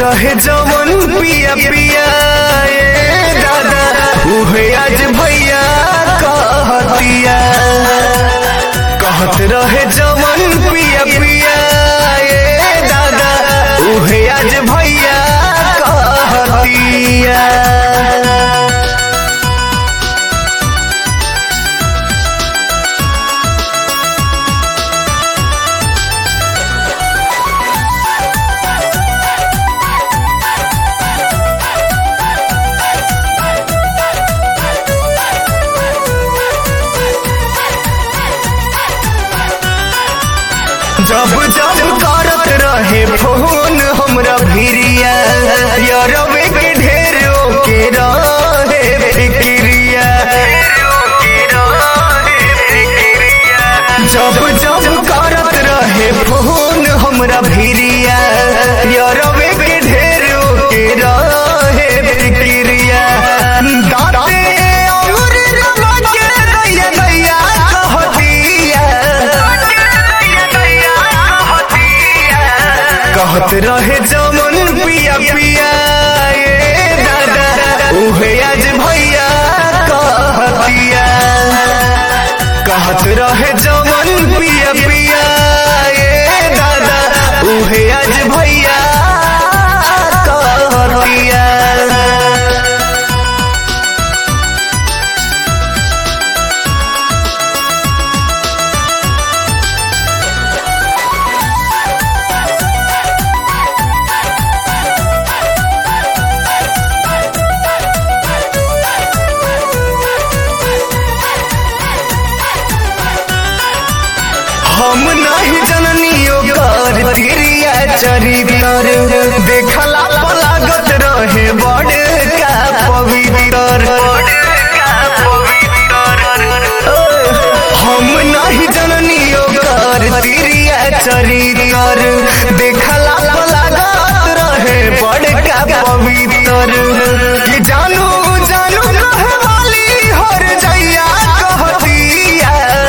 रहे जवन पिया पिया ए दादा उहे आज भैया कहतिया। कहत रहे जवन पिया पिया ए दादा उहे आज भैया कहतिया। जब जब करत रहे फोन हमरा भिरिया यारवे के ढेरो के रहे फिक्रिया। जब जब करत रहे फोन हमरा भिरिया यारवे के ढेरो के रहे फिक्रिया। कहत रहे जमन पिया पिया ए दादा उहे आज भैया कहतिया। कहत रहे जमन पिया पिया ए दादा उहे आज भैया कहतिया। हम नहीं जननियो कर तिरिया चरितर देखला लागत रहे बड़ का पवित्र। हम नहीं जननियो कर तिरिया चरितर देखला लागत रहे बड़ का पवित्र। कि जानू जानू कहे वाली हर जैया कहतिया।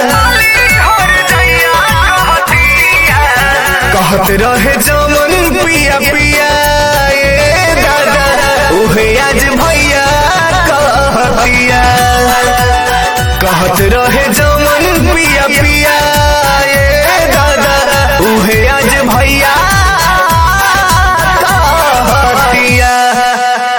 कहत रहे जमन पिया पिया ए दादा उहे आज भैया कहतिया। कहत रहे जमन पिया पिया ए दादा उहे आज भैया